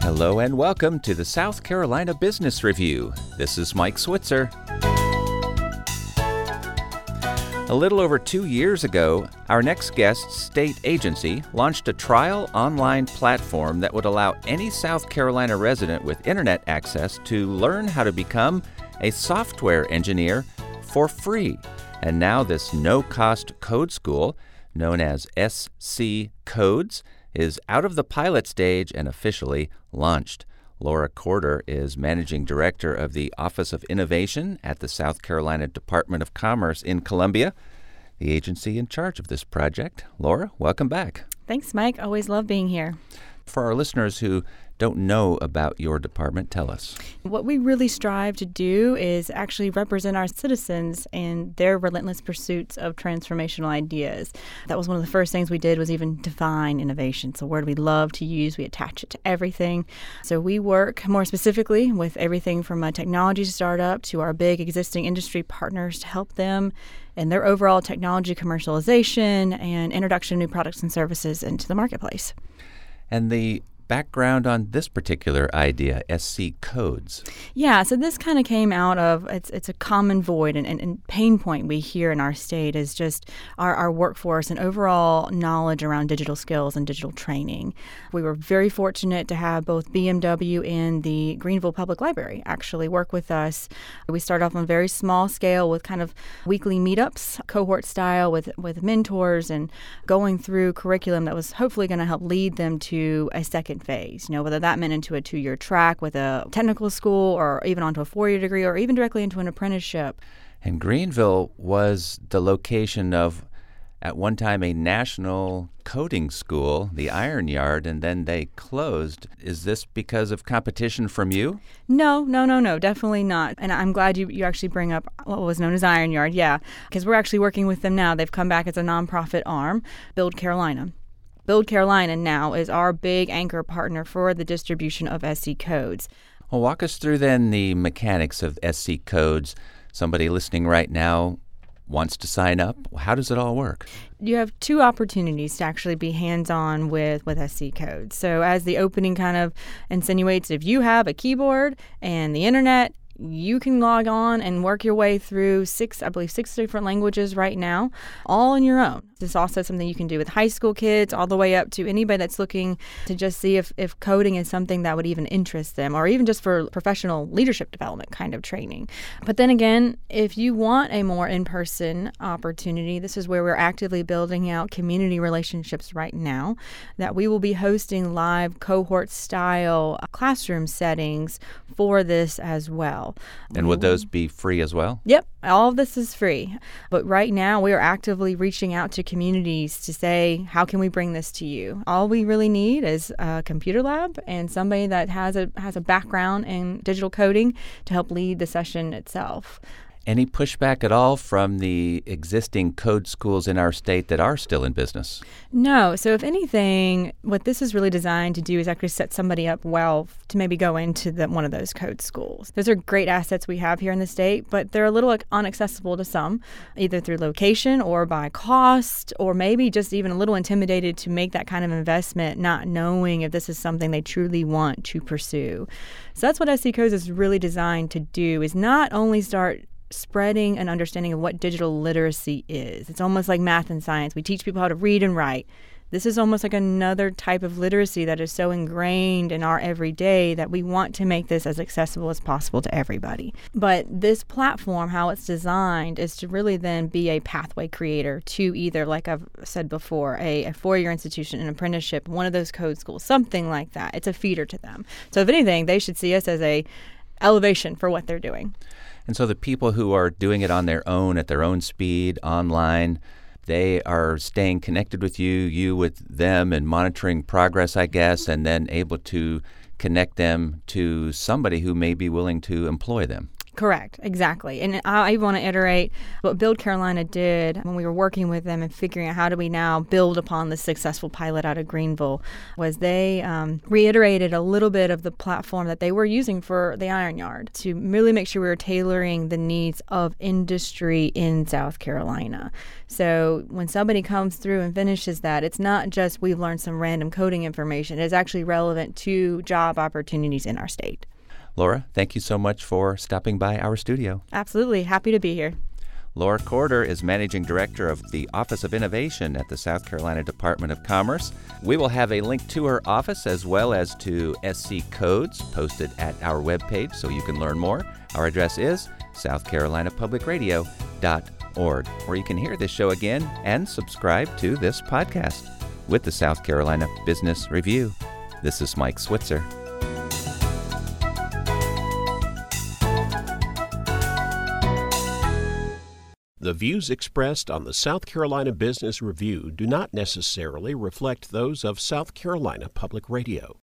Hello and welcome to the South Carolina Business Review. This is Mike Switzer. A little over 2 years ago, our next guest's state agency launched a trial online platform that would allow any South Carolina resident with internet access to learn how to become a software engineer for free. And now this no-cost code school, known as SC Codes, is out of the pilot stage and officially launched. Laura Corder is Managing Director of the Office of Innovation at the South Carolina Department of Commerce in Columbia, the agency in charge of this project. Laura, welcome back. Thanks, Mike. Always love being here. For our listeners who don't know about your department, tell us. What we really strive to do is actually represent our citizens in their relentless pursuits of transformational ideas. That was one of the first things we did, was even define innovation. It's a word we love to use. We attach it to everything. So we work more specifically with everything from a technology startup to our big existing industry partners to help them in their overall technology commercialization and introduction of new products and services into the marketplace. And the background on this particular idea, SC Codes. Yeah, so this kind of came out of, it's a common void and pain point we hear in our state is just our workforce and overall knowledge around digital skills and digital training. We were very fortunate to have both BMW and the Greenville Public Library actually work with us. We started off on a very small scale with kind of weekly meetups, cohort style with mentors and going through curriculum that was hopefully going to help lead them to a second phase, whether that meant into a 2-year track with a technical school or even onto a 4-year degree or even directly into an apprenticeship. And Greenville was the location of, at one time, a national coding school, the Iron Yard, and then they closed. Is this because of competition from you? No, definitely not. And I'm glad you actually bring up what was known as Iron Yard, because we're actually working with them now. They've come back as a nonprofit arm, Build Carolina. Build Carolina now is our big anchor partner for the distribution of SC Codes. Well, walk us through then the mechanics of SC Codes. Somebody listening right now wants to sign up. How does it all work? You have 2 opportunities to actually be hands-on with SC Codes. So as the opening kind of insinuates, if you have a keyboard and the internet, you can log on and work your way through 6 different languages right now, all on your own. This is also something you can do with high school kids all the way up to anybody that's looking to just see if coding is something that would even interest them, or even just for professional leadership development kind of training. But then again, if you want a more in-person opportunity, this is where we're actively building out community relationships right now, that we will be hosting live cohort-style classroom settings for this as well. And would those be free as well? Yep, all of this is free. But right now, we are actively reaching out to communities to say, how can we bring this to you? All we really need is a computer lab and somebody that has a background in digital coding to help lead the session itself. Any pushback at all from the existing code schools in our state that are still in business? No. So if anything, what this is really designed to do is actually set somebody up well to maybe go into one of those code schools. Those are great assets we have here in the state, but they're a little inaccessible to some, either through location or by cost, or maybe just even a little intimidated to make that kind of investment, not knowing if this is something they truly want to pursue. So that's what SC Codes is really designed to do, is not only start spreading an understanding of what digital literacy is. It's almost like math and science. We teach people how to read and write. This is almost like another type of literacy that is so ingrained in our everyday that we want to make this as accessible as possible to everybody. But this platform, how it's designed, is to really then be a pathway creator to either, like I've said before, a 4-year institution, an apprenticeship, one of those code schools, something like that. It's a feeder to them. So if anything, they should see us as a elevation for what they're doing. And so the people who are doing it on their own, at their own speed, online, they are staying connected with you with them, and monitoring progress, I guess, and then able to connect them to somebody who may be willing to employ them. Correct, exactly. And I want to iterate what Build Carolina did when we were working with them and figuring out how do we now build upon the successful pilot out of Greenville was they reiterated a little bit of the platform that they were using for the Iron Yard to really make sure we were tailoring the needs of industry in South Carolina. So when somebody comes through and finishes that, it's not just we've learned some random coding information. It's actually relevant to job opportunities in our state. Laura, thank you so much for stopping by our studio. Absolutely. Happy to be here. Laura Corder is Managing Director of the Office of Innovation at the South Carolina Department of Commerce. We will have a link to her office as well as to SC codes posted at our webpage so you can learn more. Our address is southcarolinapublicradio.org, where you can hear this show again and subscribe to this podcast with the South Carolina Business Review. This is Mike Switzer. The views expressed on the South Carolina Business Review do not necessarily reflect those of South Carolina Public Radio.